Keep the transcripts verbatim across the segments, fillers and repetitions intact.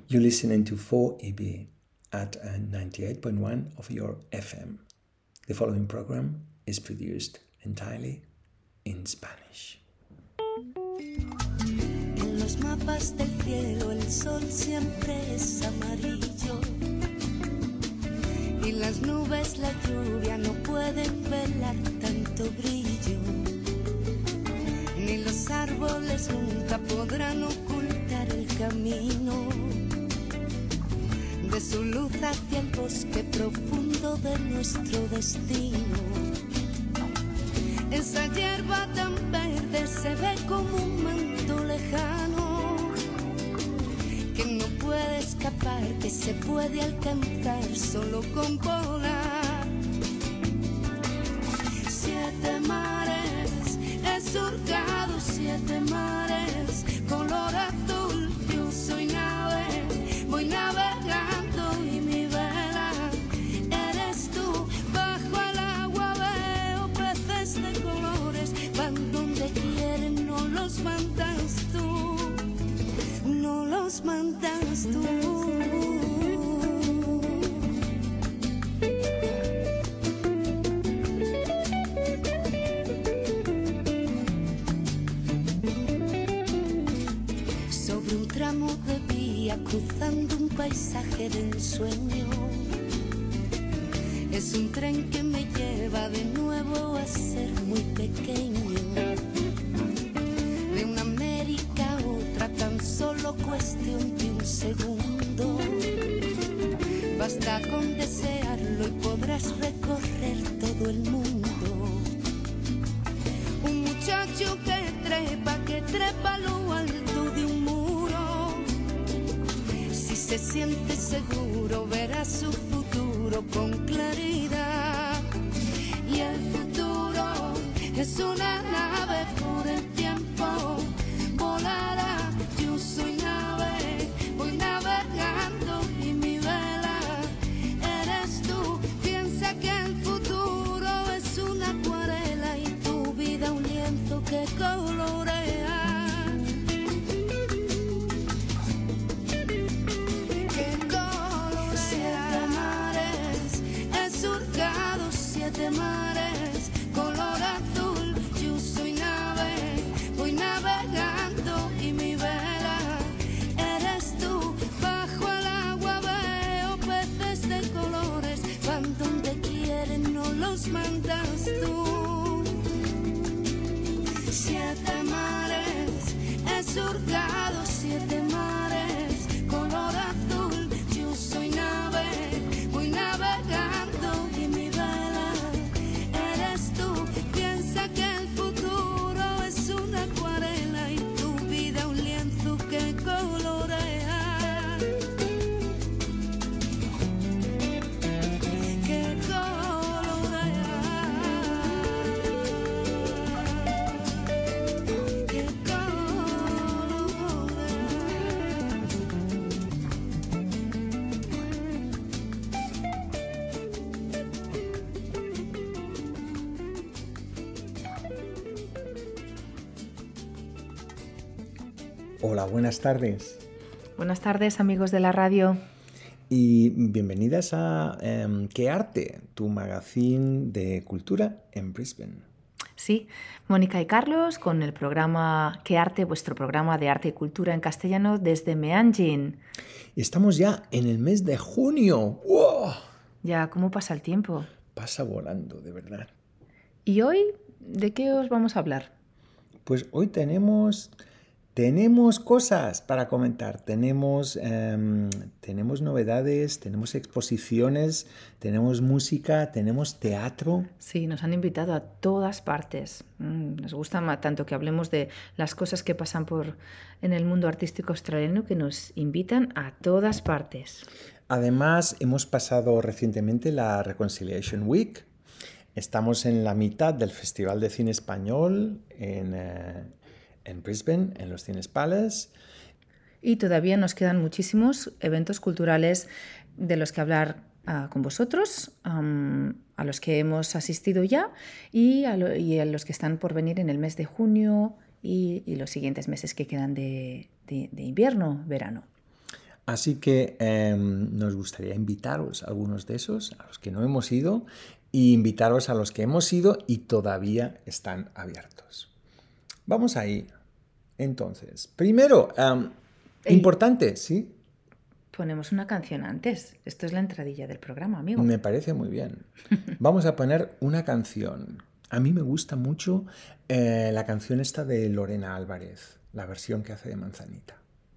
You're listening to four E B at uh, ninety-eight point one of your F M. The following program is produced entirely in Spanish. En los mapas del cielo el sol siempre es amarillo y las nubes, la lluvia no pueden velar tanto brillo, ni los árboles nunca podrán ocultar el camino de su luz hacia el bosque profundo de nuestro destino. Esa hierba tan verde se ve como un manto lejano que no puede escapar, que se puede alcanzar solo con volar. Siete mares he surcado, siete mares, color azul, yo soy nave, voy navegando y mi vela eres tú. Bajo el agua veo peces de colores, van donde quieren, no los mandas tú, no los mandas tú. Sobre un tramo de vía, cruzando un paisaje de ensueño, es un tren que me lleva de nuevo a ser muy pequeño. De una América a otra, tan solo cuestión de un segundo. Basta con desearlo y podrás recorrer todo el mundo. Un muchacho que trepa, que trepa a lo alto de un muro. Si se siente seguro, verá su futuro con claridad. Y el futuro es una nave por el tiempo, volará. Yo soy nave, voy navegando y mi vela eres tú. Piensa que el futuro es una acuarela y tu vida un lienzo que colorea. Que colorea. Siete mares he surcado, siete mares, color azul, yo soy nave, voy navegando y mi vela eres tú. Bajo el agua veo peces de colores, van donde quieren, no los mandas tú. Siete mares he surcado, siete mares, color azul, yo soy nave, voy navegando y mi vela eres tú. Piensa que el futuro es una acuarela y tu vida un lienzo que colorea. Que colorea. Que colorea. Hola, buenas tardes Buenas tardes, amigos de la radio. y bienvenidas a em, ¿Qué arte? Tu magazine de cultura en Brisbane. Sí, Mónica y Carlos con el programa ¿Qué arte? Vuestro programa de arte y cultura en castellano desde Meanjin. Estamos ya en el mes de junio. ¡Wow! Ya, ¿cómo pasa el tiempo? Pasa volando, de verdad. ¿Y hoy de qué os vamos a hablar? Pues hoy tenemos, tenemos cosas para comentar. Tenemos, em, tenemos novedades, tenemos exposiciones, tenemos música, tenemos teatro. Sí, nos han invitado a todas partes. Mm, Nos gusta ma- tanto que hablemos de las cosas que pasan por en el mundo artístico australiano que nos invitan a todas partes. Además, hemos pasado recientemente la Reconciliation Week. Estamos en la mitad del Festival de Cine Español en, eh, en Brisbane, en los Cines Palace. Y todavía nos quedan muchísimos eventos culturales de los que hablar uh, con vosotros, um, a los que hemos asistido ya y a, lo, y a los que están por venir en el mes de junio y, y los siguientes meses que quedan de, de, de invierno, verano. Así que eh, nos gustaría invitaros a algunos de esos, a los que no hemos ido, y invitaros a los que hemos ido y todavía están abiertos. Vamos ahí. Entonces, primero, um, importante, ¿sí? Ponemos una canción antes. Esto es la entradilla del programa, amigo. Me parece muy bien. Vamos a poner una canción. A mí me gusta mucho eh, la canción esta de Lorena Álvarez, la versión que hace de Manzanita.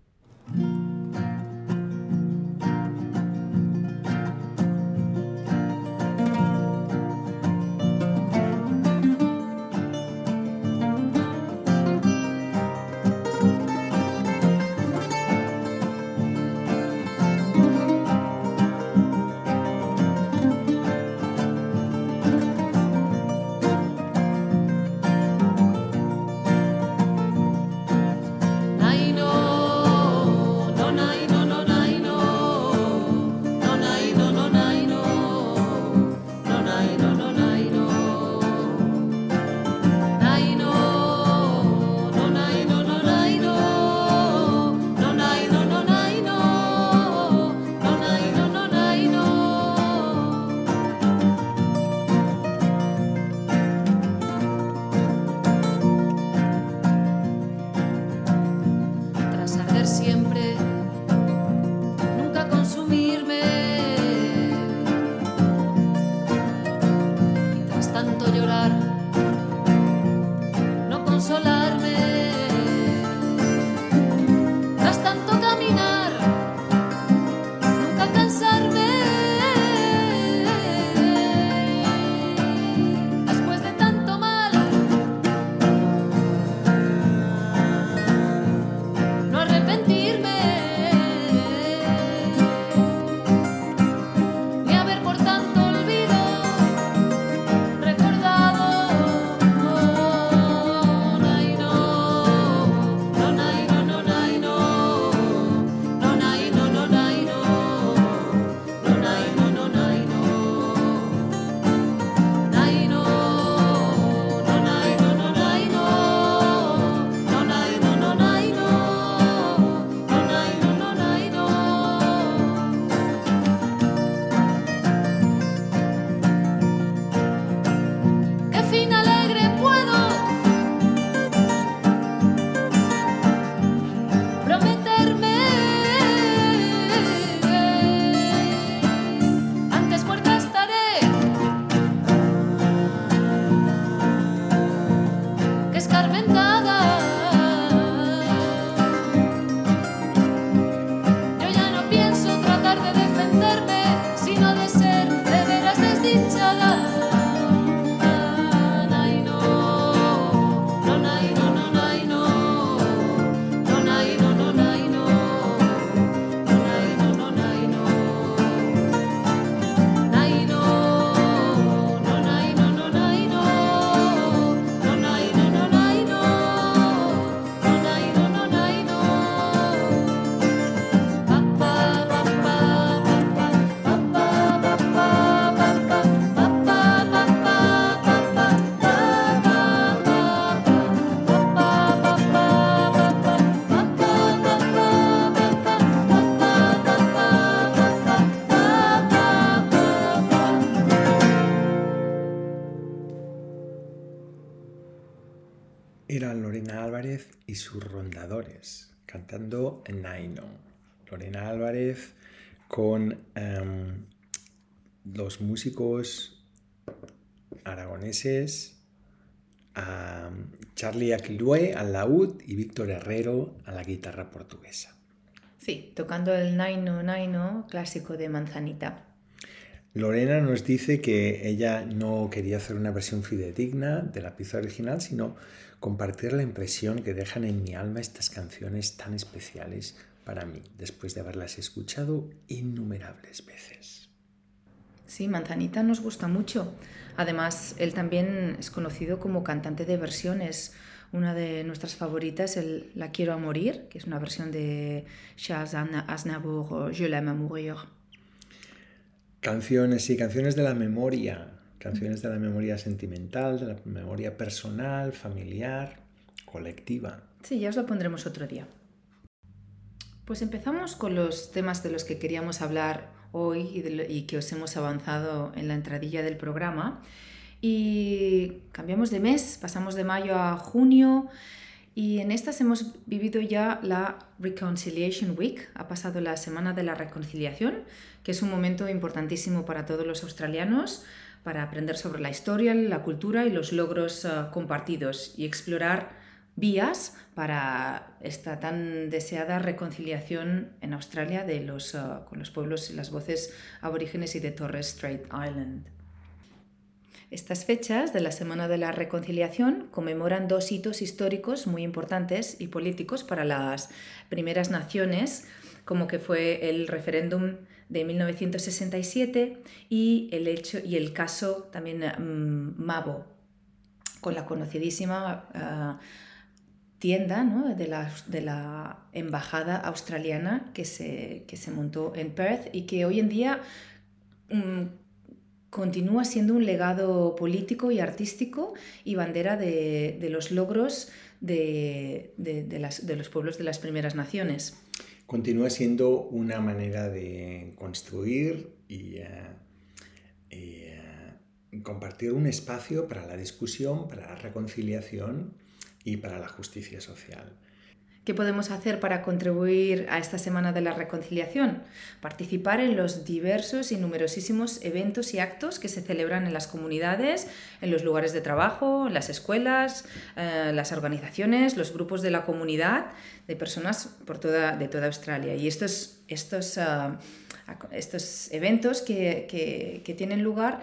Era Lorena Álvarez y sus rondadores cantando Naino. Lorena Álvarez con um, los músicos aragoneses, um, Charlie Aquilue al laúd y Víctor Herrero a la guitarra portuguesa. Sí, tocando el Naino Naino clásico de Manzanita. Lorena nos dice que ella no quería hacer una versión fidedigna de la pieza original, sino compartir la impresión que dejan en mi alma estas canciones tan especiales para mí, después de haberlas escuchado innumerables veces. Sí, Manzanita nos gusta mucho. Además, él también es conocido como cantante de versiones. Una de nuestras favoritas es el La quiero a morir, que es una versión de Charles Aznavour, Je l'aime à mourir. Canciones, sí, canciones de la memoria, canciones de la memoria sentimental, de la memoria personal, familiar, colectiva. Sí, ya os lo pondremos otro día. Pues empezamos con los temas de los que queríamos hablar hoy y, de lo, y que os hemos avanzado en la entradilla del programa. Y cambiamos de mes, pasamos de mayo a junio y en estas hemos vivido ya la Reconciliation Week. Ha pasado la Semana de la Reconciliación, que es un momento importantísimo para todos los australianos para aprender sobre la historia, la cultura y los logros uh, compartidos y explorar vías para esta tan deseada reconciliación en Australia de los, uh, con los pueblos y las voces aborígenes y de Torres Strait Island. Estas fechas de la Semana de la Reconciliación conmemoran dos hitos históricos muy importantes y políticos para las primeras naciones, como que fue el referéndum de mil novecientos sesenta y siete y el, hecho, y el caso también um, Mabo, con la conocidísima uh, tienda, ¿no?, de, la, de la embajada australiana que se, que se montó en Perth y que hoy en día um, continúa siendo un legado político y artístico y bandera de, de los logros de, de, de, las, de los pueblos de las primeras naciones. Continúa siendo una manera de construir y, uh, y uh, compartir un espacio para la discusión, para la reconciliación y para la justicia social. ¿Qué podemos hacer para contribuir a esta Semana de la Reconciliación? Participar en los diversos y numerosísimos eventos y actos que se celebran en las comunidades, en los lugares de trabajo, en las escuelas, eh, las organizaciones, los grupos de la comunidad, de personas por toda, de toda Australia. Y estos, estos, uh, estos eventos que, que, que tienen lugar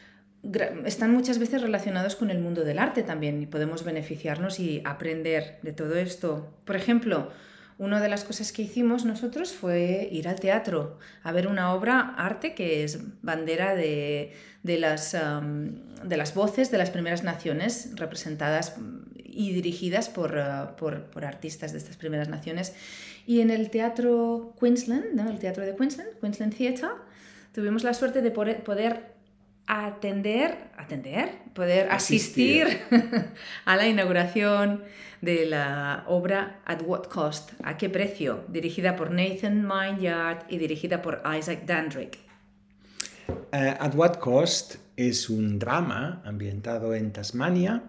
están muchas veces relacionados con el mundo del arte también y podemos beneficiarnos y aprender de todo esto. Por ejemplo, una de las cosas que hicimos nosotros fue ir al teatro a ver una obra arte que es bandera de, de, las, um, de las voces de las primeras naciones representadas y dirigidas por, uh, por, por artistas de estas primeras naciones. Y en el teatro Queensland, ¿no?, el teatro de Queensland, Queensland Theatre, tuvimos la suerte de poder, poder atender, atender, poder asistir, asistir a la inauguración de la obra At What Cost, ¿a qué precio?, dirigida por Nathan Minyard y dirigida por Isaac Dandridge. Uh, At What Cost es un drama ambientado en Tasmania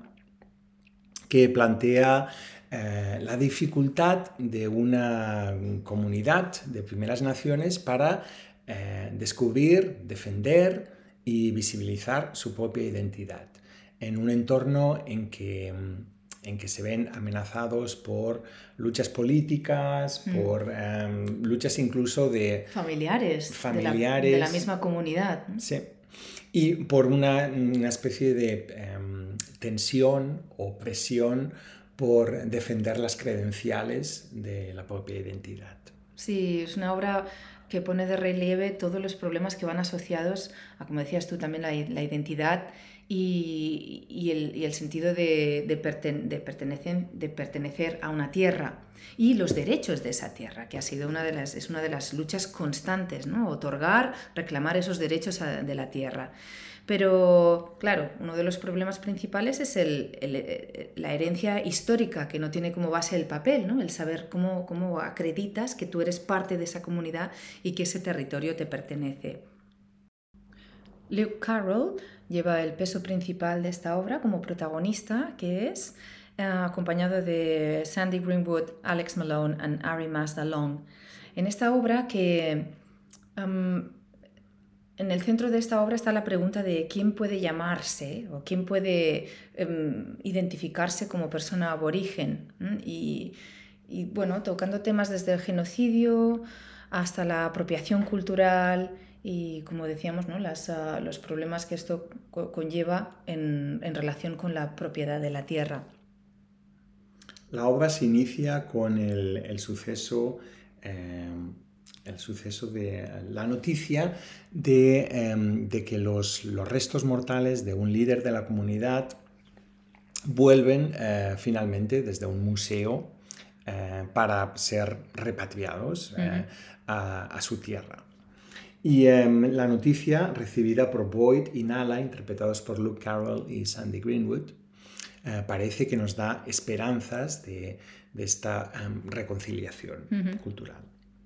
que plantea uh, la dificultad de una comunidad de primeras naciones para uh, descubrir, defender y visibilizar su propia identidad en un entorno en que, en que se ven amenazados por luchas políticas, mm. por um, luchas incluso de familiares, familiares de la, de la misma comunidad. Sí, y por una, una especie de um, tensión o presión por defender las credenciales de la propia identidad. Sí, es una obra que pone de relieve todos los problemas que van asociados a, como decías tú, también la, la identidad y, y, el, y el sentido de, de, perten, de, pertenecer, de pertenecer a una tierra y los derechos de esa tierra, que ha sido una de las, es una de las luchas constantes, ¿no? Otorgar, reclamar esos derechos a, de la tierra. Pero, claro, uno de los problemas principales es el, el, la herencia histórica, que no tiene como base el papel, ¿no? El saber cómo, cómo acreditas que tú eres parte de esa comunidad y que ese territorio te pertenece. Luke Carroll lleva el peso principal de esta obra como protagonista, que es eh, acompañado de Sandy Greenwood, Alex Malone y Ari Masdalong. En esta obra que... Um, En el centro de esta obra está la pregunta de quién puede llamarse o quién puede um, identificarse como persona aborigen. ¿eh? Y, y bueno, tocando temas desde el genocidio hasta la apropiación cultural y, como decíamos, ¿no?, Las, uh, los problemas que esto co- conlleva en, en relación con la propiedad de la tierra. La obra se inicia con el, el suceso... Eh, el suceso de la noticia de, eh, de que los, los restos mortales de un líder de la comunidad vuelven eh, finalmente desde un museo eh, para ser repatriados eh, uh-huh. a, a su tierra. Y eh, la noticia, recibida por Boyd y Nala, interpretados por Luke Carroll y Sandy Greenwood, eh, parece que nos da esperanzas de, de esta um, reconciliación uh-huh. cultural.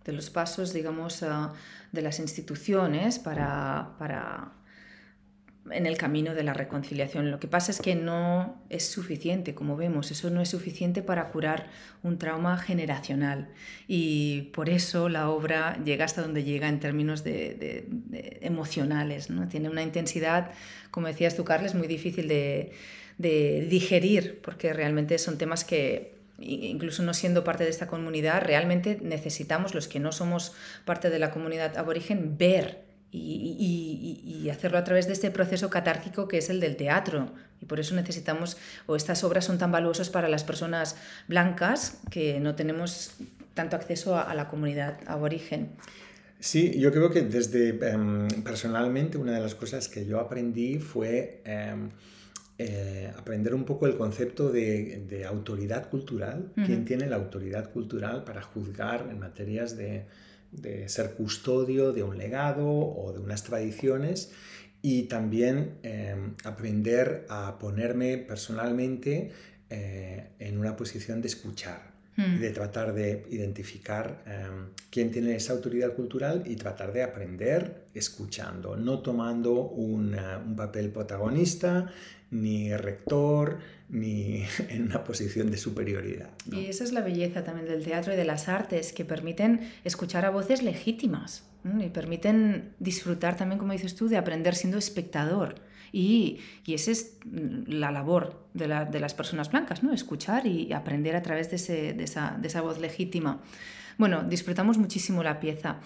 de los pasos, digamos, uh, de las instituciones para, para en el camino de la reconciliación. Lo que pasa es que no es suficiente, como vemos, eso no es suficiente para curar un trauma generacional, y por eso la obra llega hasta donde llega en términos de, de, de emocionales, ¿no? Tiene una intensidad, como decías tú, Carles, muy difícil de, de digerir, porque realmente son temas que, incluso no siendo parte de esta comunidad, realmente necesitamos, los que no somos parte de la comunidad aborigen, ver Y, y, y hacerlo a través de este proceso catártico que es el del teatro, y por eso necesitamos, o estas obras son tan valuosas para las personas blancas que no tenemos tanto acceso a, a la comunidad aborigen. Sí, yo creo que desde um, personalmente una de las cosas que yo aprendí fue um, eh, aprender un poco el concepto de, de autoridad cultural. Uh-huh. ¿Quién tiene la autoridad cultural para juzgar en materias de de ser custodio de un legado o de unas tradiciones? Y también eh, aprender a ponerme personalmente eh, en una posición de escuchar mm. y de tratar de identificar eh, quién tiene esa autoridad cultural y tratar de aprender escuchando, no tomando un, uh, un papel protagonista, ni rector, ni en una posición de superioridad, ¿no? Y esa es la belleza también del teatro y de las artes, que permiten escuchar a voces legítimas, ¿no? Y permiten disfrutar también, como dices tú, de aprender siendo espectador. Y, y esa es la labor de, la, de las personas blancas, ¿no? Escuchar y aprender a través de, ese, de, esa, de esa voz legítima. Bueno, disfrutamos muchísimo la pieza.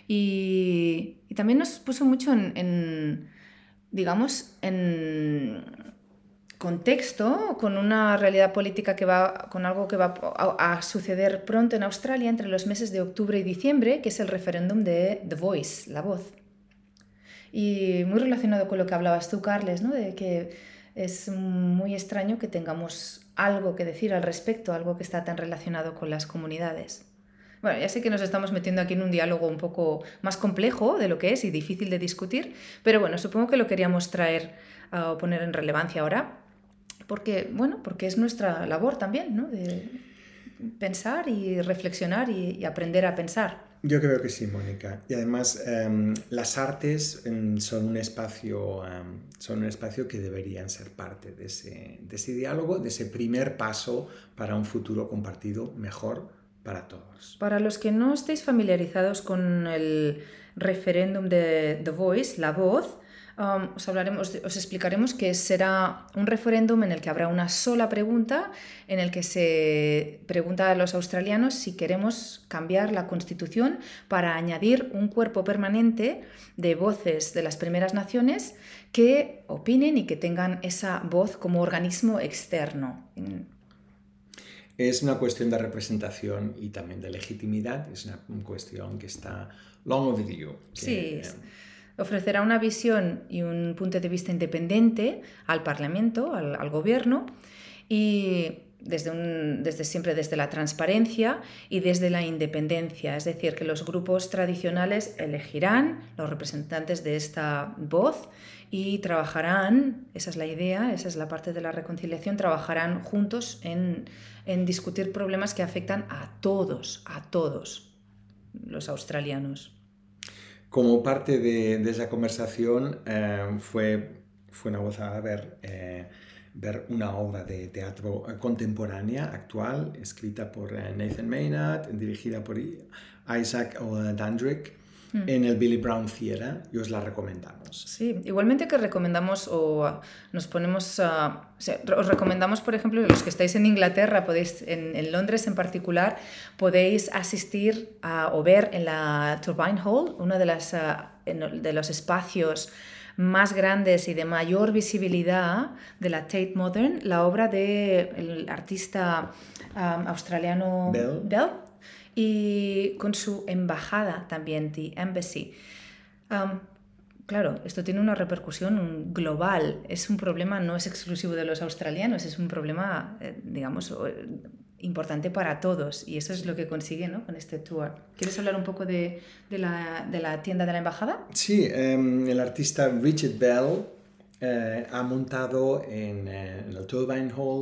Y, y también nos puso mucho en, en digamos, en contexto con una realidad política que va, con algo que va a, a suceder pronto en Australia entre los meses de octubre y diciembre, que es el referéndum de The Voice, la voz. Y muy relacionado con lo que hablabas tú, Carles, ¿no? De que es muy extraño que tengamos algo que decir al respecto, algo que está tan relacionado con las comunidades. Bueno, ya sé que nos estamos metiendo aquí en un diálogo un poco más complejo de lo que es y difícil de discutir, pero bueno, supongo que lo queríamos traer o uh, poner en relevancia ahora, porque, bueno, porque es nuestra labor también, ¿no? De pensar y reflexionar y, y aprender a pensar. Yo creo que sí, Mónica. Y además um, las artes um, son un espacio, um, son un espacio que deberían ser parte de ese, de ese diálogo, de ese primer paso para un futuro compartido mejor para todos. Para los que no estéis familiarizados con el referéndum de The Voice, la voz, um, os, hablaremos, os explicaremos que será un referéndum en el que habrá una sola pregunta, en el que se pregunta a los australianos si queremos cambiar la Constitución para añadir un cuerpo permanente de voces de las primeras naciones que opinen y que tengan esa voz como organismo externo. Es una cuestión de representación y también de legitimidad, es una cuestión que está long overdue. Que, sí, eh, ofrecerá una visión y un punto de vista independiente al Parlamento, al, al Gobierno, y desde, un, desde siempre desde la transparencia y desde la independencia, es decir, que los grupos tradicionales elegirán los representantes de esta voz y trabajarán, esa es la idea, esa es la parte de la reconciliación, trabajarán juntos en, en discutir problemas que afectan a todos, a todos los australianos. Como parte de, de esa conversación eh, fue, fue una gozada ver, eh, ver una obra de teatro contemporánea, actual, escrita por Nathan Maynard, dirigida por Isaac O'Dandrick, mm. en el Billy Brown Theatre, y os la recomendamos. Sí, igualmente que recomendamos o nos ponemos, uh, o sea, os recomendamos, por ejemplo, los que estáis en Inglaterra, podéis, en, en Londres en particular, podéis asistir a, o ver en la Turbine Hall, uno de, las, uh, en, de los espacios más grandes y de mayor visibilidad de la Tate Modern, la obra del artista um, australiano Bell. Bell, y con su embajada también, The Embassy. Um, claro, esto tiene una repercusión global. Es un problema, no es exclusivo de los australianos, es un problema, eh, digamos, importante para todos, y eso es lo que consigue, ¿no?, con este tour. ¿Quieres hablar un poco de, de, la, de la tienda de la embajada? Sí, um, el artista Richard Bell eh, ha montado en, eh, en el Turbine Hall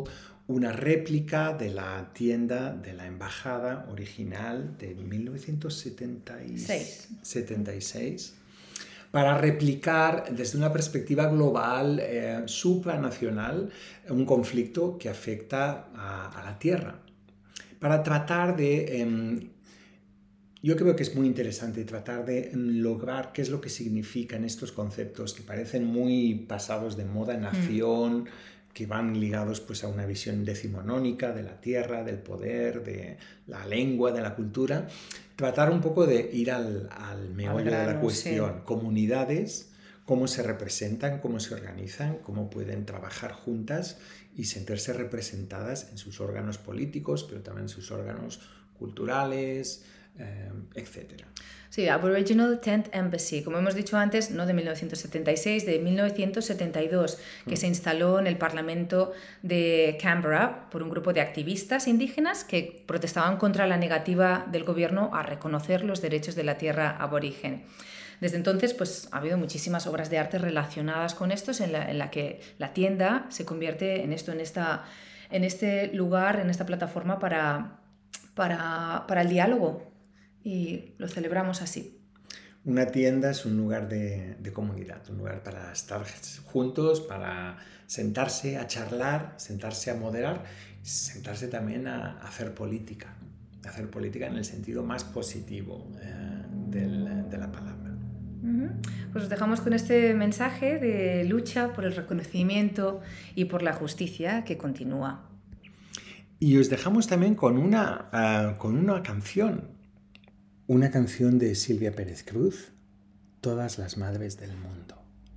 una réplica de la tienda de la embajada original de mil novecientos setenta y seis, para replicar desde una perspectiva global, eh, supranacional, un conflicto que afecta a, a la tierra. Para tratar de... Eh, yo creo que es muy interesante tratar de lograr qué es lo que significan estos conceptos que parecen muy pasados de moda, nación, mm. que van ligados pues, a una visión decimonónica de la tierra, del poder, de la lengua, de la cultura. Tratar un poco de ir al, al meollo grano, de la cuestión. Sí. Comunidades, cómo se representan, cómo se organizan, cómo pueden trabajar juntas y sentirse representadas en sus órganos políticos, pero también en sus órganos culturales, eh, etcétera. Sí, Aboriginal Tent Embassy, como hemos dicho antes, no de mil novecientos setenta y seis, de mil novecientos setenta y dos, que mm. se instaló en el Parlamento de Canberra por un grupo de activistas indígenas que protestaban contra la negativa del gobierno a reconocer los derechos de la tierra aborigen. Desde entonces, pues, ha habido muchísimas obras de arte relacionadas con estos, en la, en la que la tienda se convierte en esto, en, esta, en este lugar, en esta plataforma para, para, para el diálogo. Y lo celebramos así. Una tienda es un lugar de, de comunidad, un lugar para estar juntos, para sentarse a charlar, sentarse a moderar, sentarse también a, a hacer política, a hacer política en el sentido más positivo eh, del, de la palabra. Uh-huh. Pues os dejamos con este mensaje de lucha por el reconocimiento y por la justicia que continúa. Y os dejamos también con una, uh, con una canción. Una canción de Silvia Pérez Cruz, Todas las madres del mundo.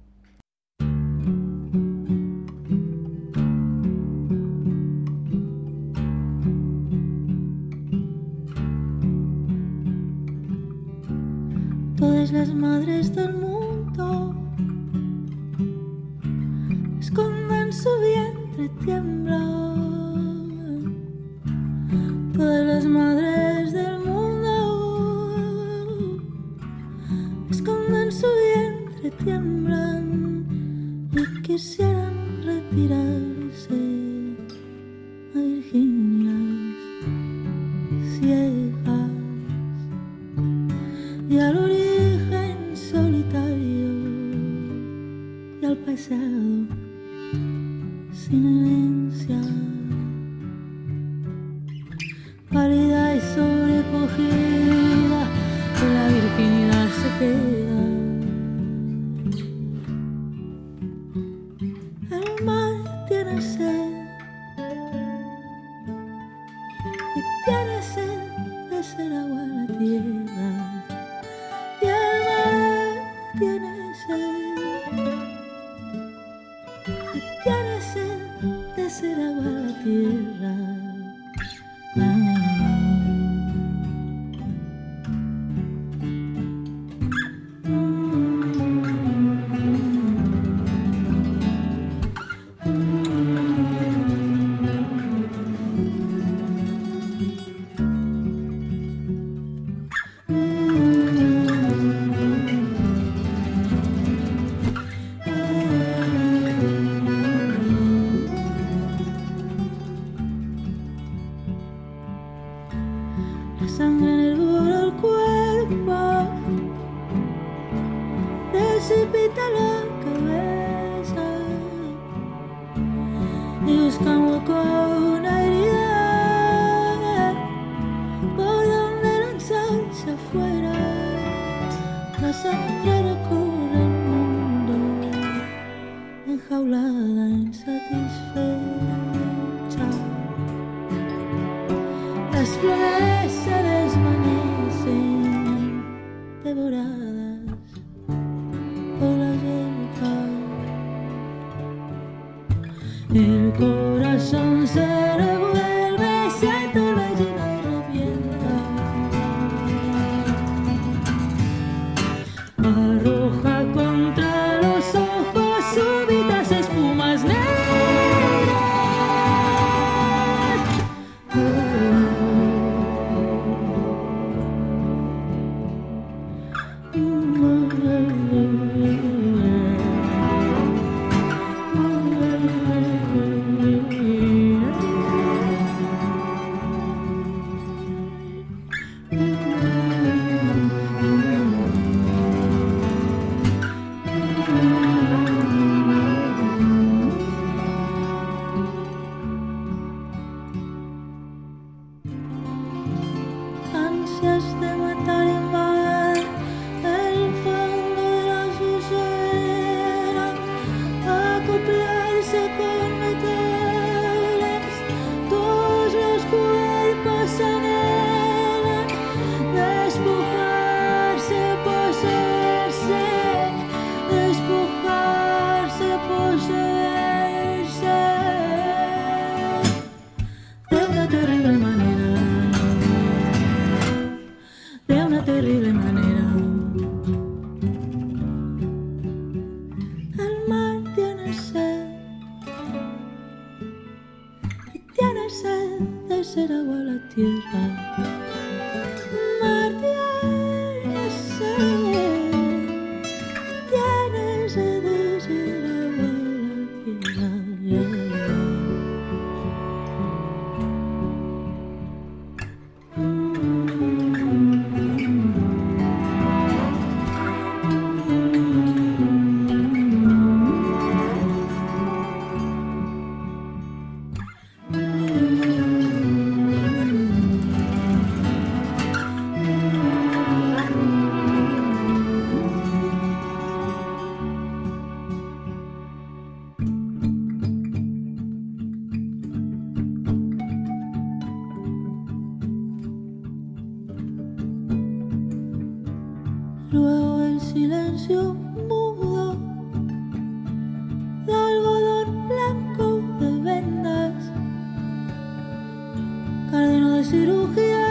Todas las madres del mundo esconden su vientre, tiemblan. Todas las madres del mundo esconden su vientre, tiemblan y quisieran retirarse a Virginias ciegas y al origen solitario y al pasado sin herencia, pálida y sobrecogida, la virginidad se queda. El mar tiene sed y tiene sed de ser agua la tierra, y el mar tiene sed y tiene sed de ser agua la tierra. Ah. La sangre enervora el cuerpo, precipita la cabeza y busca un hueco, una herida por donde lanzarse afuera. La sangre recorre el mundo, enjaulada, insatisfecha. Las flores se desvanecen, devoradas por las hierbas. El corazón se revuelve, se torbellina y revienta. Arroja contra los ojos súbitas espumas negras. Oh, luego el silencio mudo de algodón blanco de vendas, cárdeno de cirugías,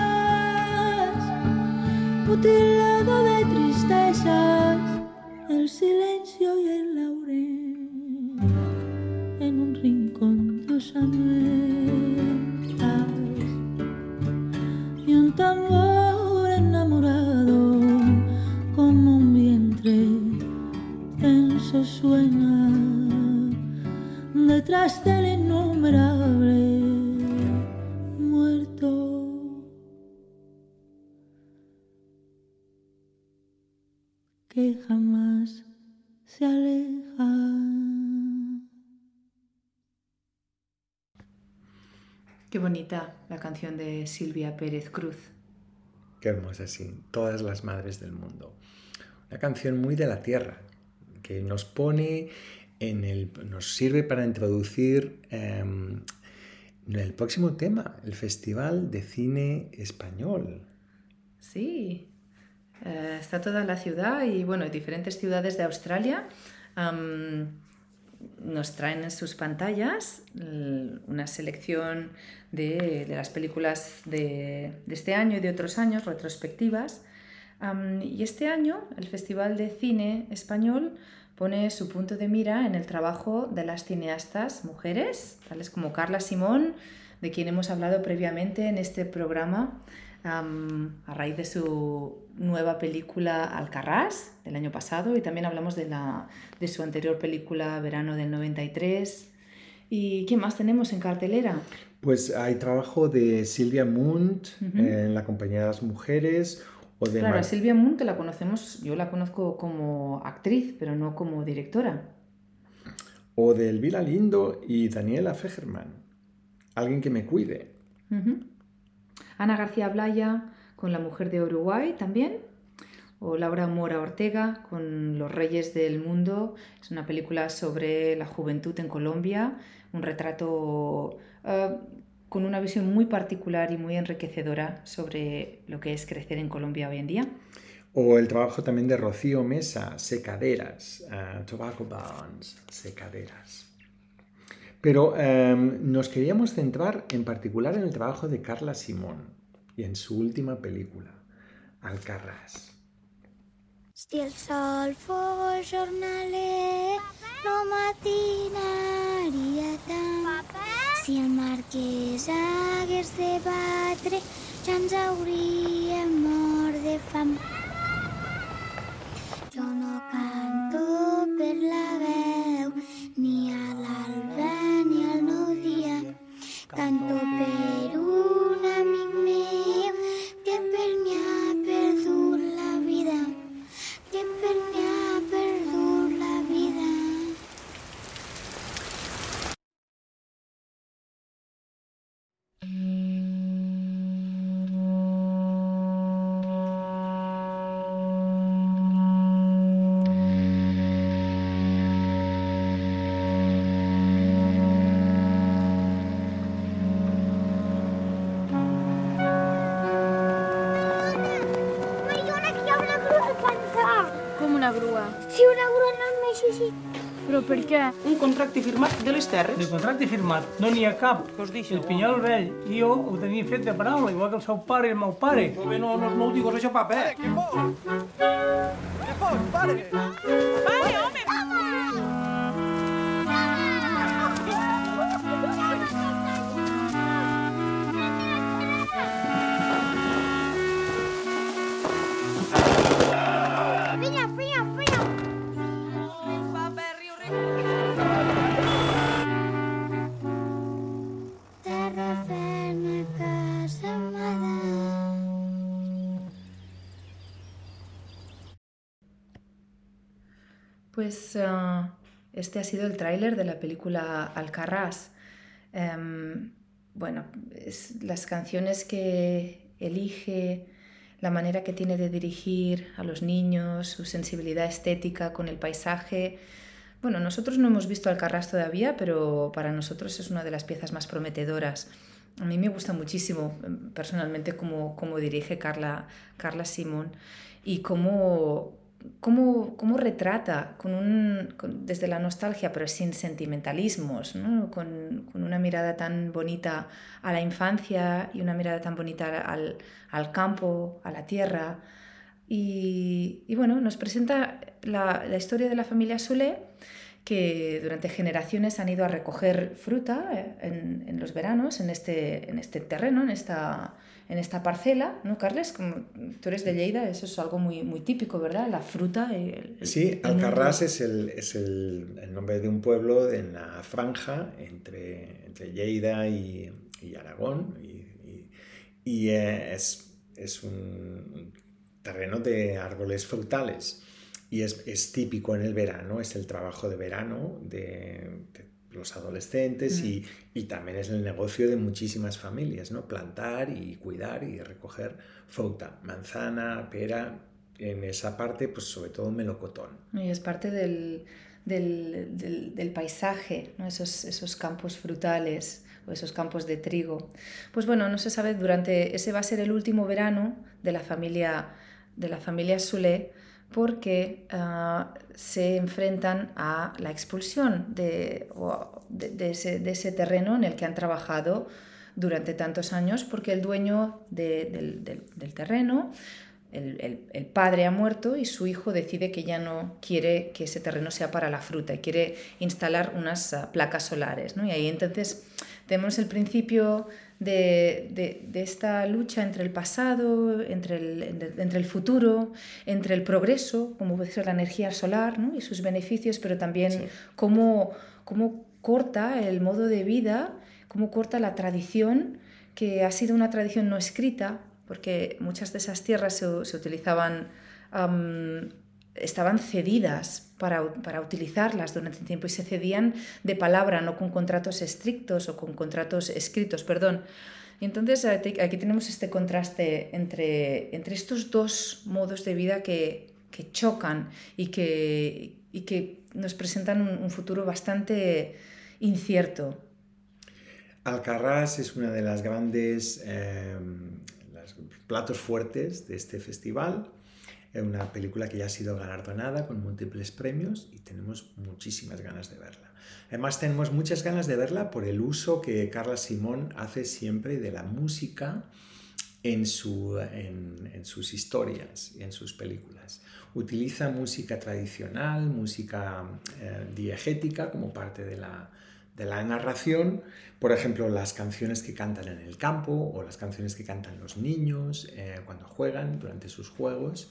mutilado de tristezas, el silencio y el laurel en un rincón de osamentas y un tambor enamorado como un vientre tenso suena detrás del innumerable muerto. Que jamás se aleja. Qué bonita la canción de Silvia Pérez Cruz. Qué hermosa, sí. Todas las madres del mundo. Una canción muy de la tierra, que nos pone en el... nos sirve para introducir eh, el próximo tema, el Festival de Cine Español. Sí. Uh, está toda la ciudad y bueno, diferentes ciudades de Australia um, nos traen en sus pantallas l- una selección de, de las películas de, de este año y de otros años, retrospectivas. Um, y este año el Festival de Cine Español pone su punto de mira en el trabajo de las cineastas mujeres, tales como Carla Simón, de quien hemos hablado previamente en este programa, um, a raíz de su nueva película Alcarrás del año pasado, y también hablamos de, la, de su anterior película Verano del noventa y tres. ¿Y qué más tenemos en cartelera? Pues hay trabajo de Silvia Munt Uh-huh. en La Compañía de las Mujeres, o de Claro, a Mar- Silvia Munt la conocemos, yo la conozco como actriz, pero no como directora. o de Elvira Lindo y Daniela Fegerman. Alguien que me cuide. Uh-huh. Ana García Blaya con La Mujer de Uruguay también, o Laura Mora Ortega con Los Reyes del Mundo. Es una película sobre la juventud en Colombia, un retrato uh, con una visión muy particular y muy enriquecedora sobre lo que es crecer en Colombia hoy en día. O el trabajo también de Rocío Mesa, Secaderas, uh, Tobacco Barns, Secaderas. Pero um, nos queríamos centrar en particular en el trabajo de Carla Simón y en su última película, Alcarràs. Si el sol fos jornaler, no matinaria tant. Papa? Si el marquès hagués de batre, ja ens hauríem mort de fam. Jo no canto per la veu, ni a l'alba ni al nou dia. Canto per un amic meu que per mi ha perdut la vida, que per mi ha perdut la vida. Mariona, que hi ha una grua al pantà. Com una grua? Sí, una grua enorme, sí, sí. Però per què? Un contracte firmat de les terres. De contracte firmat, no n'hi ha cap. Què us deixo? El Pinyol vell i jo ho tenia fet de paraula, igual que el seu pare i el meu pare. Però bé, no, no, no ho digues això, papa, eh? Què fos? Què fos, pare? Pare, home! Vinga, vinga, vinga. Papa, riu, riu. Terra ferma, casa amada. Pues uh, este ha sido el tráiler de la película Alcarràs. Um, bueno, es las canciones que elige, la manera que tiene de dirigir a los niños, su sensibilidad estética con el paisaje. Bueno, nosotros no hemos visto Alcarràs todavía, pero para nosotros es una de las piezas más prometedoras. A mí me gusta muchísimo personalmente cómo, cómo dirige Carla, Carla Simón. y cómo, cómo, cómo retrata con un, con, desde la nostalgia, pero sin sentimentalismos, ¿no? con, con una mirada tan bonita a la infancia y una mirada tan bonita al, al campo, a la tierra. Y, y bueno, nos presenta la, la historia de la familia Solé, que durante generaciones han ido a recoger fruta en, en los veranos, en este, en este terreno, en esta, en esta parcela, ¿no, Carles? Como tú eres de Lleida, eso es algo muy, muy típico, ¿verdad? La fruta. El, sí, el Alcarràs es, el, es el, el nombre de un pueblo en la franja entre, entre Lleida y, y Aragón, y, y, y es, es un terreno de árboles frutales. Y es, es típico en el verano, es el trabajo de verano de, de los adolescentes mm. y, y también es el negocio de muchísimas familias, ¿no? Plantar y cuidar y recoger fruta, manzana, pera, en esa parte pues sobre todo melocotón. Y es parte del, del, del, del paisaje, ¿no? esos, esos campos frutales o esos campos de trigo. Pues bueno, no se sabe, durante ese va a ser el último verano de la familia, de la familia Solé, porque uh, se enfrentan a la expulsión de, de, de, ese, de ese terreno en el que han trabajado durante tantos años, porque el dueño de, del, del, del terreno, el, el, el padre ha muerto y su hijo decide que ya no quiere que ese terreno sea para la fruta y quiere instalar unas uh, placas solares, ¿no? Y ahí entonces tenemos el principio de, de, de esta lucha entre el pasado, entre el, entre el futuro, entre el progreso, como puede ser la energía solar, ¿no? y sus beneficios, pero también sí. cómo, cómo corta el modo de vida, cómo corta la tradición, que ha sido una tradición no escrita, porque muchas de esas tierras se, se utilizaban, um, estaban cedidas para, para utilizarlas durante el tiempo y se cedían de palabra, no con contratos estrictos o con contratos escritos, perdón. Y entonces aquí tenemos este contraste entre, entre estos dos modos de vida que, que chocan y que, y que nos presentan un, un futuro bastante incierto. Alcarràs es una de las grandes eh, los platos fuertes de este festival. Es una película que ya ha sido galardonada con múltiples premios y tenemos muchísimas ganas de verla. Además tenemos muchas ganas de verla por el uso que Carla Simón hace siempre de la música en, su, en, en sus historias y en sus películas. Utiliza música tradicional, música eh, diegética como parte de la, de la narración. Por ejemplo, las canciones que cantan en el campo o las canciones que cantan los niños eh, cuando juegan, durante sus juegos.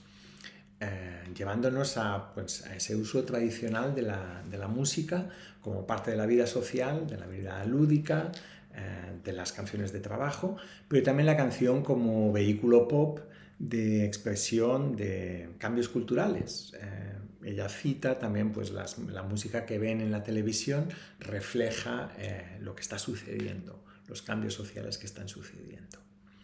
Eh, llevándonos a, pues, a ese uso tradicional de la, de la música como parte de la vida social, de la vida lúdica, eh, de las canciones de trabajo, pero también la canción como vehículo pop de expresión de cambios culturales. Eh, ella cita también pues, las, la música que ven en la televisión refleja eh, lo que está sucediendo, los cambios sociales que están sucediendo.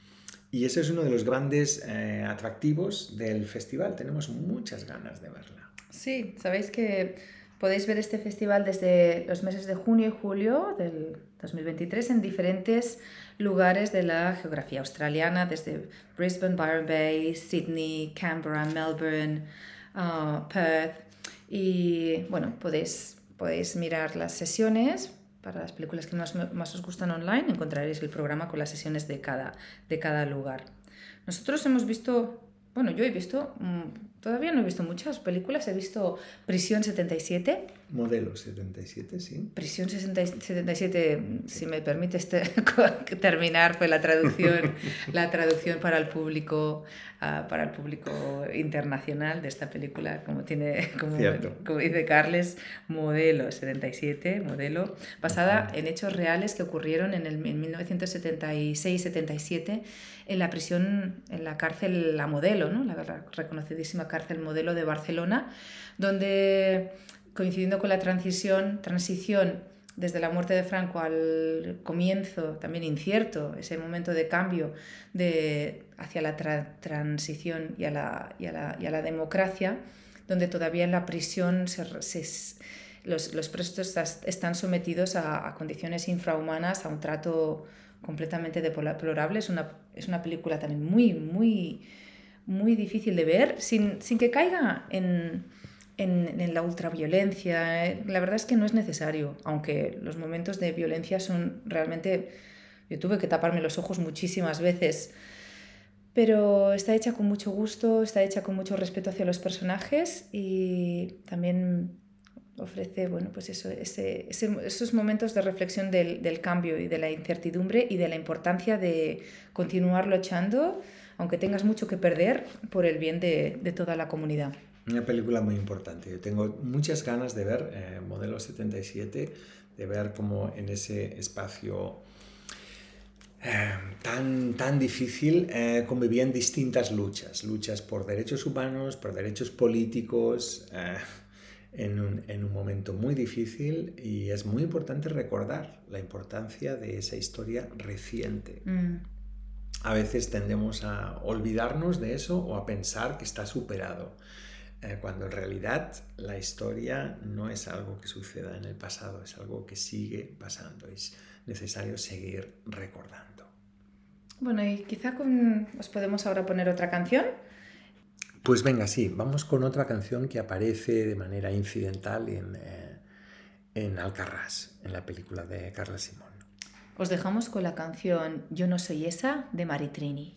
Y ese es uno de los grandes eh, atractivos del festival. Tenemos muchas ganas de verla. Sí, sabéis que podéis ver este festival desde los meses de junio y julio del dos mil veintitrés en diferentes lugares de la geografía australiana, desde Brisbane, Byron Bay, Sydney, Canberra, Melbourne, uh, Perth. Y bueno, podéis, podéis mirar las sesiones. Para las películas que más, más os gustan online, encontraréis el programa con las sesiones de cada, de cada lugar. Nosotros hemos visto, bueno, yo he visto, mmm, todavía no he visto muchas películas, he visto Prisión setenta y siete. Modelo setenta y siete, sí. Prisión setenta y siete, sí. Si me permites te, terminar, fue la traducción, la traducción para el público, uh, para el público internacional de esta película, como tiene, como, como dice Carles, Modelo setenta y siete, modelo, basada uh-huh. en hechos reales que ocurrieron en, el, en mil novecientos setenta y seis setenta y siete en la prisión, en la cárcel La Modelo, ¿no? La reconocidísima cárcel Modelo de Barcelona, donde, coincidiendo con la transición, transición desde la muerte de Franco al comienzo, también incierto, ese momento de cambio de, hacia la tra- transición y a la, y, a la, y a la democracia, donde todavía en la prisión se, se, los, los presos están sometidos a, a condiciones infrahumanas, a un trato completamente deplorable. Es una, es una película también muy, muy, muy difícil de ver sin, sin que caiga en, en, en la ultraviolencia. La verdad es que no es necesario, aunque los momentos de violencia son realmente... Yo tuve que taparme los ojos muchísimas veces, pero está hecha con mucho gusto, está hecha con mucho respeto hacia los personajes y también ofrece, bueno, pues eso, ese, ese, esos momentos de reflexión del, del cambio y de la incertidumbre y de la importancia de continuar luchando, aunque tengas mucho que perder, por el bien de, de toda la comunidad. Una película muy importante. Yo tengo muchas ganas de ver eh, Modelo setenta y siete, de ver cómo en ese espacio eh, tan, tan difícil eh, convivían distintas luchas. Luchas por derechos humanos, por derechos políticos, eh, en, un, en un momento muy difícil, y es muy importante recordar la importancia de esa historia reciente. Mm. A veces tendemos a olvidarnos de eso o a pensar que está superado, eh, cuando en realidad la historia no es algo que suceda en el pasado, es algo que sigue pasando. Es necesario seguir recordando. Bueno, y quizá con... os podemos ahora poner otra canción. Pues venga, sí, vamos con otra canción que aparece de manera incidental en, eh, en Alcarràs, en la película de Carla Simón. Os dejamos con la canción Yo no soy esa, de Maritrini.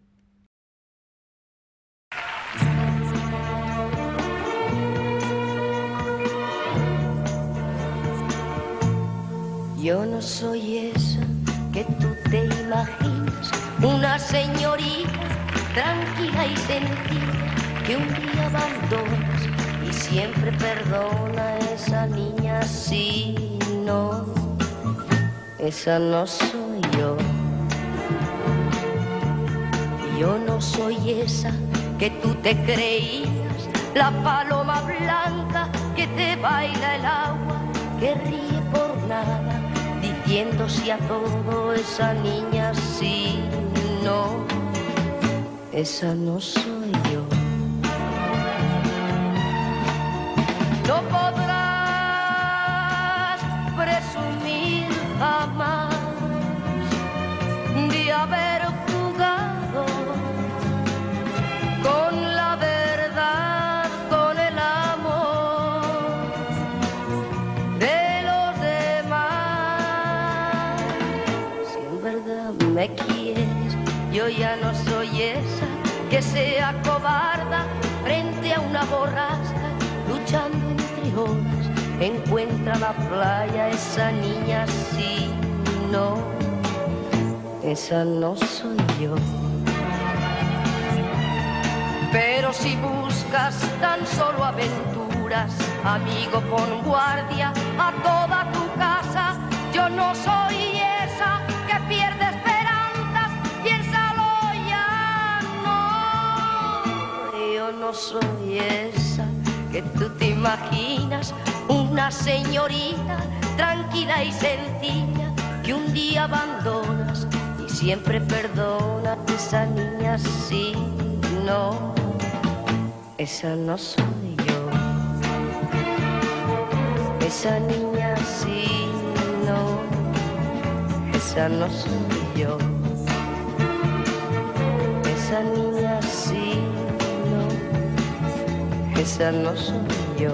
Yo no soy esa que tú te imaginas, una señorita tranquila y sencilla que un día abandonas y siempre perdona a esa niña. Sí, no, esa no soy yo. Yo no soy esa que tú te creías, la paloma blanca que te baila el agua, que ríe por nada, diciendo sí a todo. Esa niña sí, no, esa no soy yo. No podrás presumir jamás de haber jugado con la verdad, con el amor de los demás. Si en verdad me quieres, yo ya no soy esa que sea cobarda frente a una borrasca, luchando entre olas. Encuentra la playa, esa niña sí, no, esa no soy yo. Pero si buscas tan solo aventuras, amigo, pon guardia a toda tu casa. Yo no soy esa que pierde esperanzas, piénsalo ya, no. Yo no soy esa que tú te imaginas, una señorita tranquila y sencilla que un día abandonas y siempre perdona. Esa niña sí, no, esa no soy yo. Esa niña sí, no, esa no soy yo. Esa niña sí, no, esa no soy yo.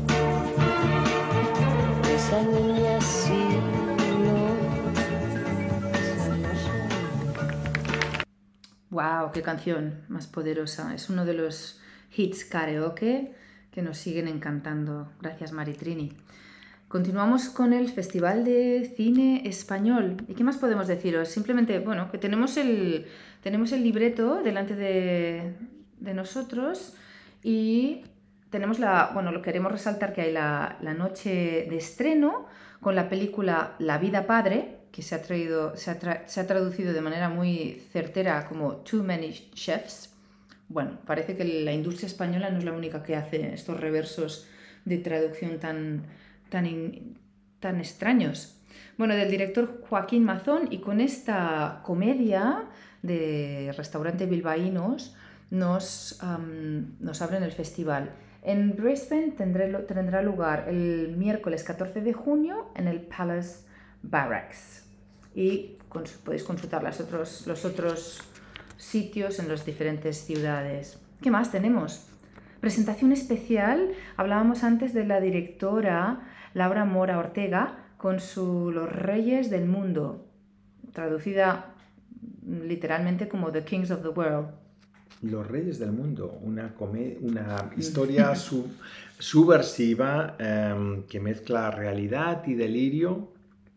Esa niña sí, no, esa no soy yo. ¡Wow! ¡Qué canción más poderosa! Es uno de los hits karaoke que nos siguen encantando. Gracias, Maritrini. Continuamos con el Festival de Cine Español. ¿Y qué más podemos deciros? Simplemente, bueno, que tenemos el, tenemos el libreto delante de, de nosotros y tenemos la, bueno, lo queremos resaltar que hay la, la noche de estreno con la película La vida padre, que se ha, traído, se, ha tra, se ha traducido de manera muy certera como Too Many Chefs. Bueno, parece que la industria española no es la única que hace estos reversos de traducción tan, tan, in, tan extraños. Bueno, del director Joaquín Mazón, y con esta comedia de restaurante bilbaínos nos, um, nos abren el festival. En Brisbane tendré, tendrá lugar el miércoles catorce de junio en el Palace Barracks. Y cons, podéis consultar las otros, los otros sitios en las diferentes ciudades. ¿Qué más tenemos? Presentación especial. Hablábamos antes de la directora Laura Mora Ortega con su Los Reyes del Mundo, traducida literalmente como The Kings of the World. Los Reyes del Mundo, una, una historia sub subversiva eh, que mezcla realidad y delirio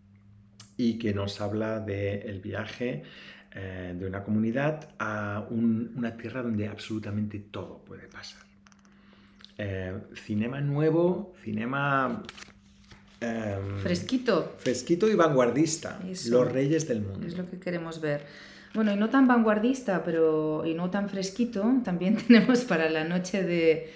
y que nos habla del viaje eh, de una comunidad a un, una tierra donde absolutamente todo puede pasar. Eh, cinema nuevo, cinema... Eh, fresquito. Fresquito y vanguardista. Eso. Los Reyes del Mundo. Es lo que queremos ver. Bueno, y no tan vanguardista, pero y no tan fresquito, también tenemos para la noche de,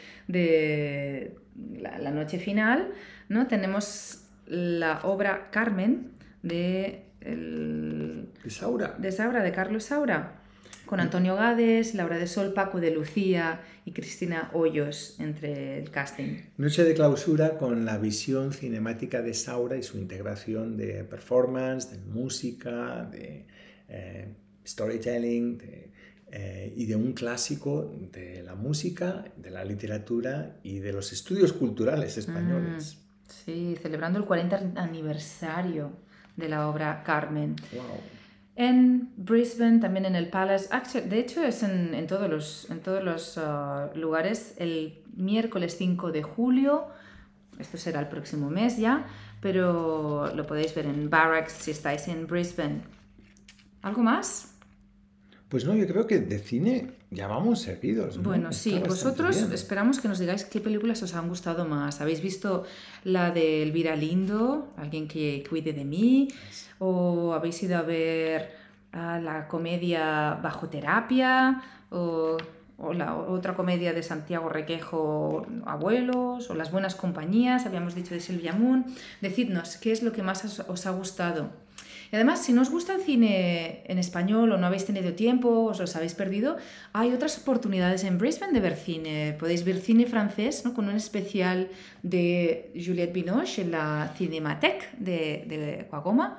de la, la noche final, ¿no? Tenemos la obra Carmen de, el, de Saura, de Saura, de Carlos Saura, con Antonio Gades, Laura de Sol, Paco de Lucía y Cristina Hoyos entre el casting. Noche de clausura con la visión cinemática de Saura y su integración de performance, de música, de eh, storytelling de, eh, y de un clásico de la música, de la literatura y de los estudios culturales españoles. Mm, sí, celebrando el cuarenta aniversario de la obra Carmen. Wow. En Brisbane, también en el Palace. De hecho, es en, en todos los, en todos los uh, lugares el miércoles cinco de julio. Esto será el próximo mes ya, pero lo podéis ver en Barracks si estáis en Brisbane. ¿Algo más? Pues no, yo creo que de cine ya vamos servidos, ¿no? Bueno, Está sí, vosotros bien. Esperamos que nos digáis qué películas os han gustado más. ¿Habéis visto la de Elvira Lindo, Alguien que cuide de mí? ¿O habéis ido a ver a la comedia Bajo terapia? ¿O, o la otra comedia de Santiago Requejo, Abuelos? ¿O Las buenas compañías? Habíamos dicho de Silvia Moon. Decidnos, ¿qué es lo que más os, os ha gustado? Y además, si no os gusta el cine en español o no habéis tenido tiempo, os los habéis perdido, hay otras oportunidades en Brisbane de ver cine. Podéis ver cine francés, ¿no? Con un especial de Juliette Binoche en la Cinematheque de, de Coagoma.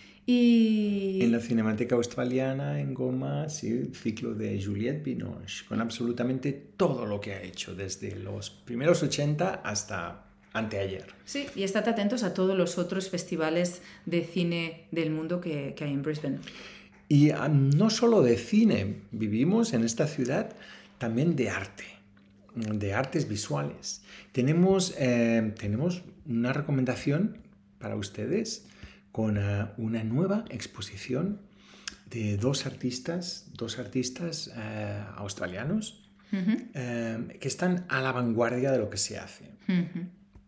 Y... En la Cinemateca Australiana, en Goma, sí, el ciclo de Juliette Binoche, con absolutamente todo lo que ha hecho, desde los primeros ochenta hasta... anteayer. Sí, y estad atentos a todos los otros festivales de cine del mundo que, que hay en Brisbane. Y um, no solo de cine, vivimos en esta ciudad también de arte, de artes visuales. Tenemos, eh, tenemos una recomendación para ustedes con uh, una nueva exposición de dos artistas, dos artistas uh, australianos uh-huh. uh, que están a la vanguardia de lo que se hace. Uh-huh.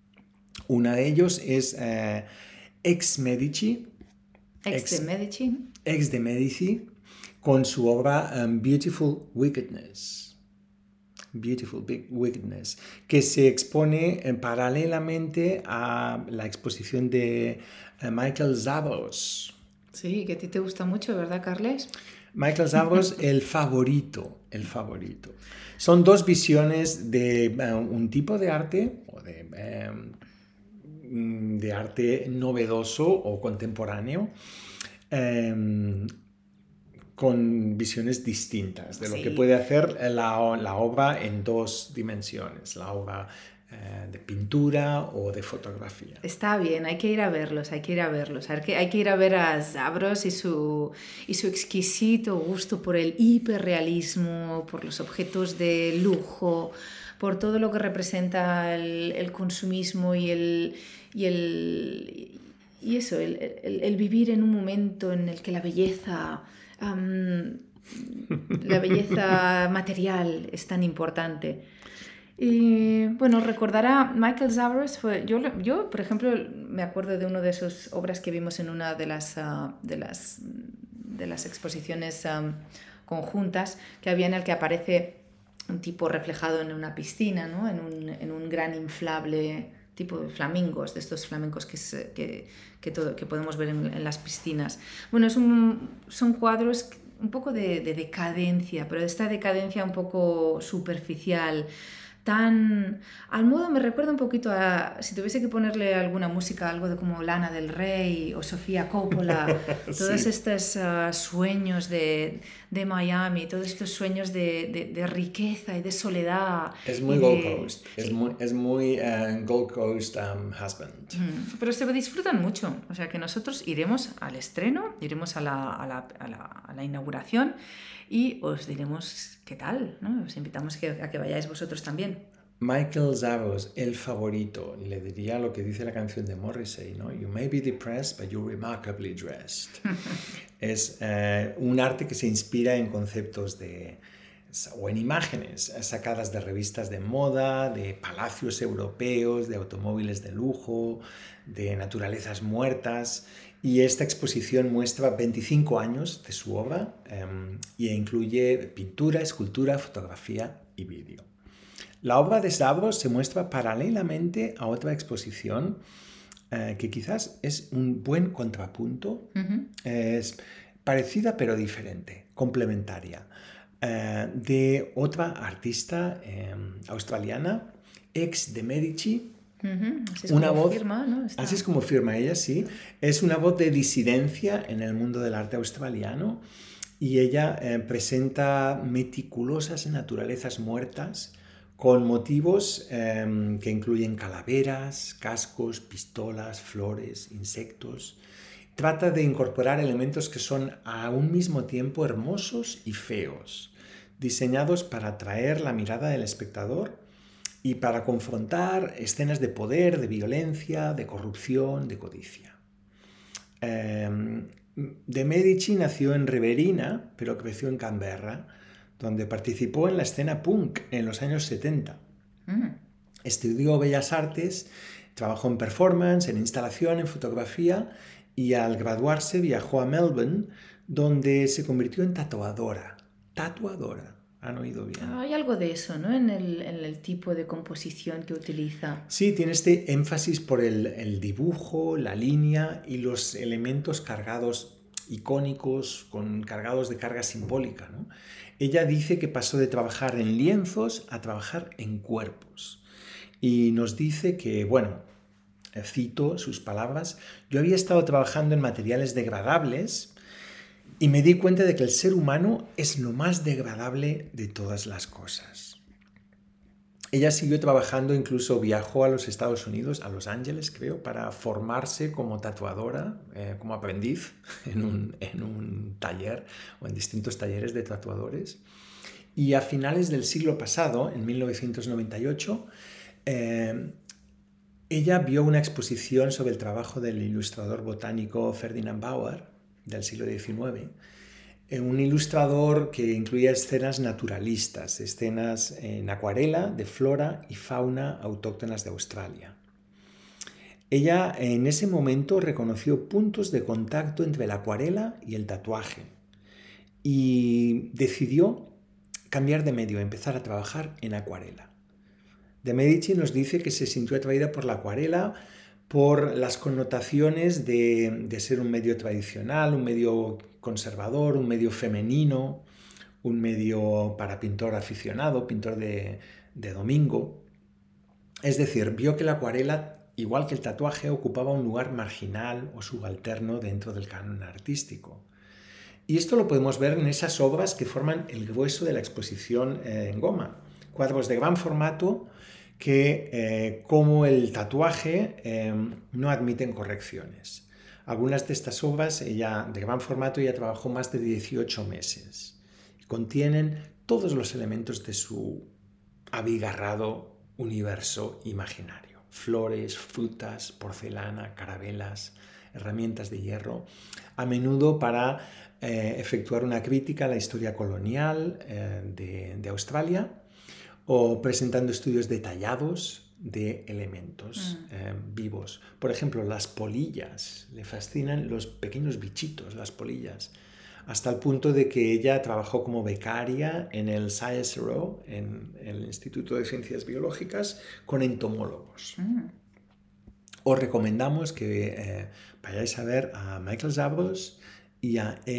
Una de ellos es eh, Ex Medici, ex, ex de Medici, ex de Medici, con su obra um, Beautiful Wickedness, Beautiful Big Wickedness, que se expone eh, paralelamente a la exposición de eh, Michael Zavos. Sí, que a ti te gusta mucho, ¿verdad, Carles? Michael Zavos, el favorito, el favorito. Son dos visiones de uh, un tipo de arte o de... Um, de arte novedoso o contemporáneo eh, con visiones distintas de lo sí. que puede hacer la, la obra en dos dimensiones, la obra eh, de pintura o de fotografía. Está bien, hay que ir a verlos, hay que ir a verlos, hay que, hay que ir a ver a Zavros y su, y su exquisito gusto por el hiperrealismo, por los objetos de lujo, por todo lo que representa el, el consumismo y el y el y eso el, el, el vivir en un momento en el que la belleza um, la belleza material es tan importante. Y bueno, recordará Michael Zavros fue yo yo por ejemplo me acuerdo de una de sus obras que vimos en una de las uh, de las de las exposiciones um, conjuntas que había, en el que aparece un tipo reflejado en una piscina, ¿no? en, un, en un gran inflable tipo de flamingos, de estos flamencos que, es, que, que, todo, que podemos ver en, en las piscinas. Bueno, es un, son cuadros un poco de, de decadencia, pero de esta decadencia un poco superficial, tan... Al modo me recuerda un poquito a... Si tuviese que ponerle alguna música, algo de como Lana del Rey o Sofía Coppola, todos Sí. estos uh, sueños de, de Miami, todos estos sueños de, de, de riqueza y de soledad. Es muy y Gold de- Coast, es sí. muy, es muy eh, Gold Coast um, husband. Mm, Pero se disfrutan mucho, o sea que nosotros iremos al estreno, iremos a la, a la, a la, a la inauguración y os diremos qué tal, ¿no? Os invitamos que, a que vayáis vosotros también. Michael Zavos, el favorito, le diría lo que dice la canción de Morrissey, ¿no? You may be depressed, but you're remarkably dressed. Es eh, un arte que se inspira en conceptos de, o en imágenes sacadas de revistas de moda, de palacios europeos, de automóviles de lujo, de naturalezas muertas. Y esta exposición muestra veinticinco años de su obra eh, y incluye pintura, escultura, fotografía y vídeo. La obra de Zavos se muestra paralelamente a otra exposición eh, que quizás es un buen contrapunto, Ujú. es parecida pero diferente, complementaria, eh, de otra artista eh, australiana, ex de Medici. Ujú. Así es Una como voz, firma, ¿no? Está- así es como firma ella, sí. Es una voz de disidencia en el mundo del arte australiano y ella eh, presenta meticulosas naturalezas muertas con motivos eh, que incluyen calaveras, cascos, pistolas, flores, insectos. Trata de incorporar elementos que son a un mismo tiempo hermosos y feos, diseñados para atraer la mirada del espectador y para confrontar escenas de poder, de violencia, de corrupción, de codicia. Eh, de Medici nació en Riverina, pero creció en Canberra, donde participó en la escena punk en los años setenta. Mm. Estudió Bellas Artes, trabajó en performance, en instalación, en fotografía y al graduarse viajó a Melbourne, donde se convirtió en tatuadora. Tatuadora. ¿Han oído bien? Hay algo de eso, ¿no? En el, en el tipo de composición que utiliza. Sí, tiene este énfasis por el, el dibujo, la línea y los elementos cargados icónicos, con, cargados de carga simbólica, ¿no? Ella dice que pasó de trabajar en lienzos a trabajar en cuerpos. Y nos dice que, bueno, cito sus palabras, yo había estado trabajando en materiales degradables y me di cuenta de que el ser humano es lo más degradable de todas las cosas. Ella siguió trabajando, incluso viajó a los Estados Unidos, a Los Ángeles, creo, para formarse como tatuadora, eh, como aprendiz en un, en un taller o en distintos talleres de tatuadores. Y a finales del siglo pasado, en mil novecientos noventa y ocho, eh, ella vio una exposición sobre el trabajo del ilustrador botánico Ferdinand Bauer, del siglo diecinueve, un ilustrador que incluía escenas naturalistas, escenas en acuarela de flora y fauna autóctonas de Australia. Ella en ese momento reconoció puntos de contacto entre la acuarela y el tatuaje y decidió cambiar de medio, empezar a trabajar en acuarela. De Medici nos dice que se sintió atraída por la acuarela por las connotaciones de, de ser un medio tradicional, un medio conservador, un medio femenino, un medio para pintor aficionado, pintor de, de domingo. Es decir, vio que la acuarela, igual que el tatuaje, ocupaba un lugar marginal o subalterno dentro del canon artístico. Y esto lo podemos ver en esas obras que forman el grueso de la exposición eh, en Goma. Cuadros de gran formato que, eh, como el tatuaje, eh, no admiten correcciones. Algunas de estas obras ella, de gran formato ella trabajó más de dieciocho meses. Contienen todos los elementos de su abigarrado universo imaginario. Flores, frutas, porcelana, carabelas, herramientas de hierro, a menudo para eh, efectuar una crítica a la historia colonial eh, de, de Australia, o presentando estudios detallados de elementos mm. eh, vivos. Por ejemplo, las polillas. Le fascinan los pequeños bichitos, las polillas, hasta el punto de que ella trabajó como becaria en el C S I R O, en el Instituto de Ciencias Biológicas, con entomólogos. Mm. Os recomendamos que eh, vayáis a ver a Michael Zavos y a ex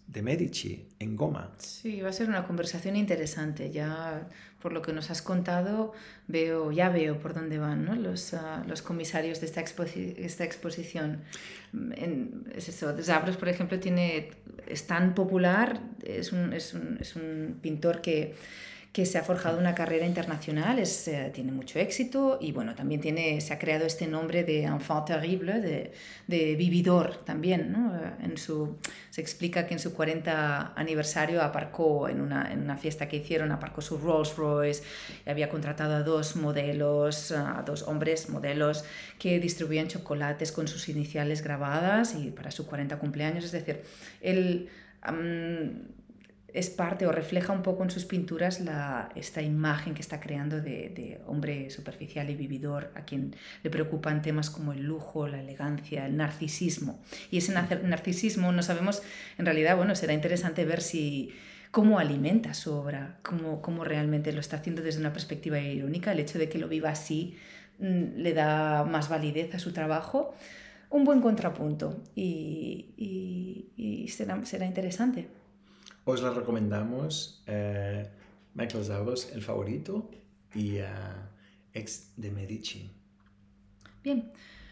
de Medici en Goma. Sí, va a ser una conversación interesante. Ya por lo que nos has contado, veo, ya veo por dónde van, ¿no? los, uh, los comisarios de esta, exposi- esta exposición. En, es eso, Zabros, por ejemplo, tiene, es tan popular, es un, es un, es un pintor que... que se ha forjado una carrera internacional, es, eh, tiene mucho éxito y bueno, también tiene, se ha creado este nombre de enfant terrible, de, de vividor también, ¿no? En su, se explica que en su cuarenta aniversario aparcó en una, en una fiesta que hicieron, aparcó su Rolls Royce y había contratado a dos modelos, a dos hombres modelos que distribuían chocolates con sus iniciales grabadas y para su cuarenta cumpleaños, es decir, él... Um, es parte o refleja un poco en sus pinturas la, esta imagen que está creando de, de hombre superficial y vividor a quien le preocupan temas como el lujo, la elegancia, el narcisismo. Y ese narcisismo no sabemos, en realidad, bueno, será interesante ver si cómo alimenta su obra, cómo, cómo realmente lo está haciendo desde una perspectiva irónica. El hecho de que lo viva así mmm, le da más validez a su trabajo. Un buen contrapunto y, y, y será, será interesante. Os la recomendamos, eh, Michael Zabros, El Favorito, y uh, Ex de Medici. Bien.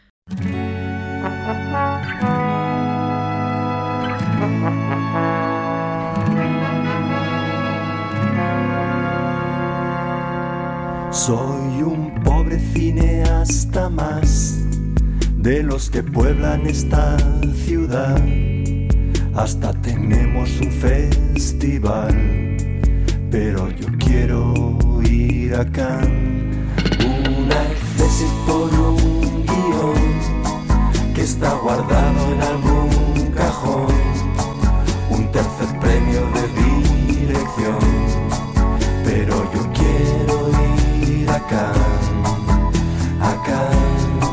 Soy un pobre cineasta más de los que pueblan esta ciudad. Hasta tenemos un festival, pero yo quiero ir a Cannes. Un acceso por un guión que está guardado en algún cajón. Un tercer premio de dirección, pero yo quiero ir a Cannes, a Cannes,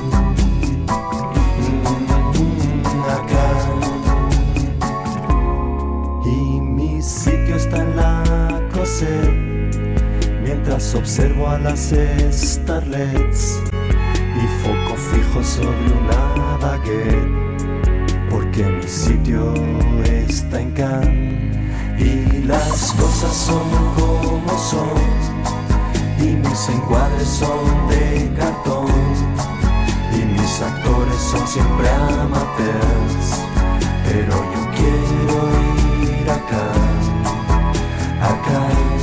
a Cannes. Mi sitio está en la Cosette, mientras observo a las starlets y foco fijo sobre una baguette, porque mi sitio está en Cannes y las cosas son como son y mis encuadres son de cartón y mis actores son siempre amateurs, pero yo quiero ir acá, acá,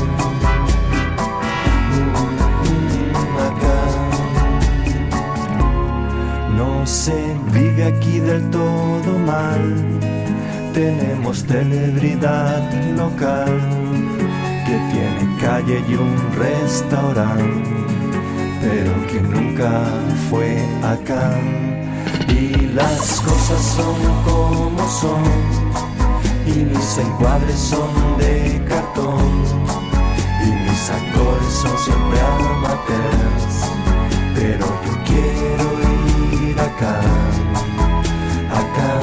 acá. No se vive aquí del todo mal, tenemos celebridad local que tiene calle y un restaurante, pero que nunca fue acá. Y las cosas son como son y mis encuadres son de cartón y mis actores son siempre amateurs, pero yo quiero ir acá, acá,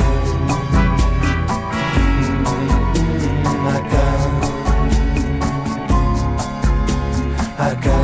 acá, acá.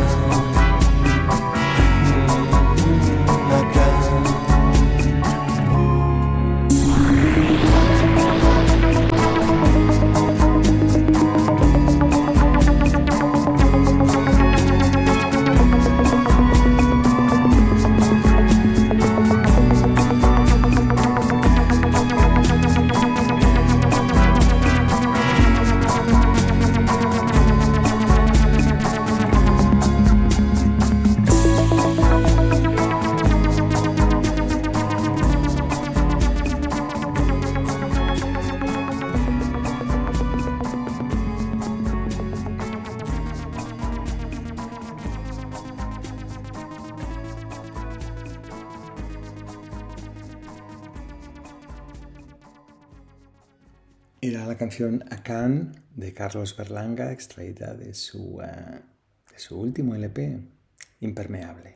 Era la canción A Cannes de Carlos Berlanga, extraída de su, uh, de su último L P, Impermeable.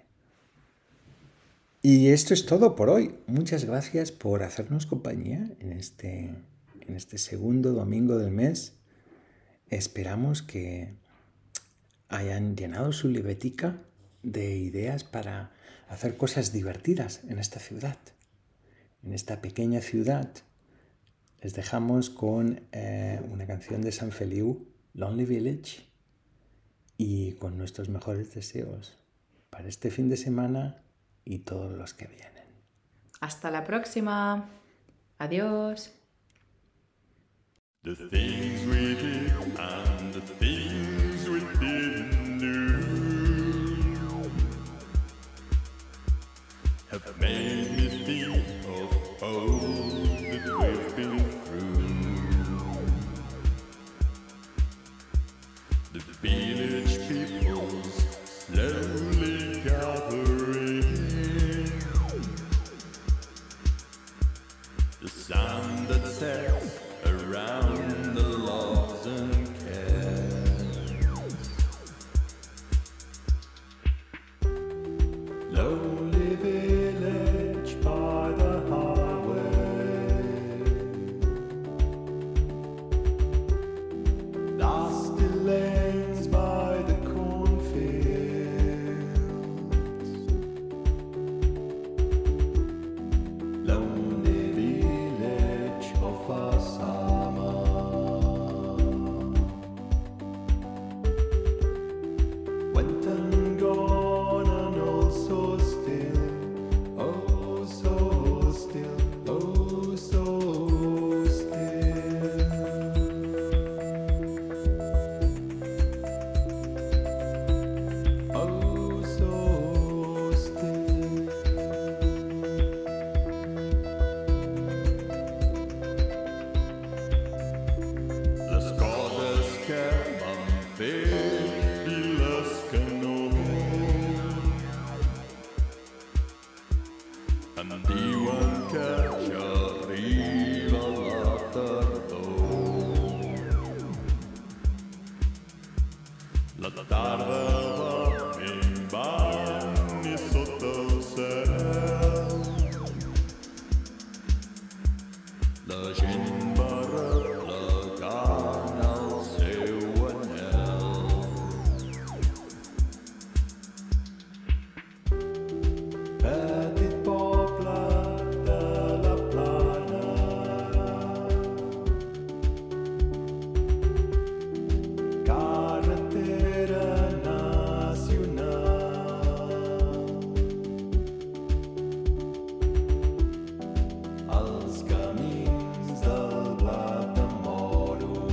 Y esto es todo por hoy. Muchas gracias por hacernos compañía en este, en este segundo domingo del mes. Esperamos que hayan llenado su libretica de ideas para hacer cosas divertidas en esta ciudad, en esta pequeña ciudad les dejamos con eh, una canción de Sant Feliu, Lonely Village, y con nuestros mejores deseos para este fin de semana y todos los que vienen. Hasta la próxima. Adiós. The things we did and the things we didn't do have made me think of all that we've been through. The village people's slowly gathering, the sun that sets around the logs and cares. Lonely village by the highway, dusty lanes by the cornfields, lonely village of our summer. Went and gone and all so still, oh so still, oh so still. Oh so still. Las cosas que van fer y las que no em diuen que ja arriba la tardor. La tarda va minvant i sota el cel la gent va replegant el seu anhel. Petit poble de la Plana, carretera nacional, els camins del blat de moro,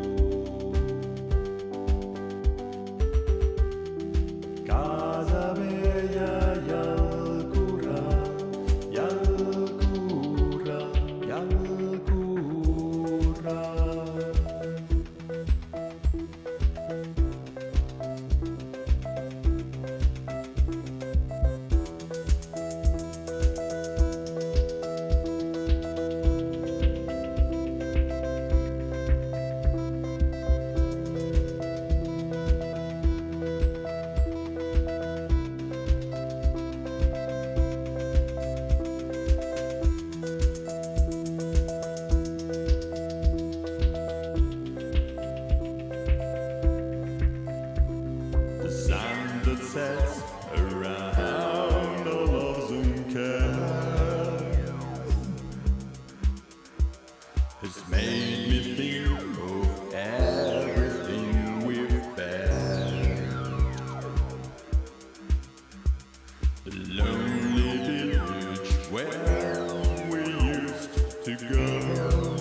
casa vella i el corral, i el corral, i el corral. The sun that sets around our loves and cares has made me think of everything we've been. The lonely village where we used to go,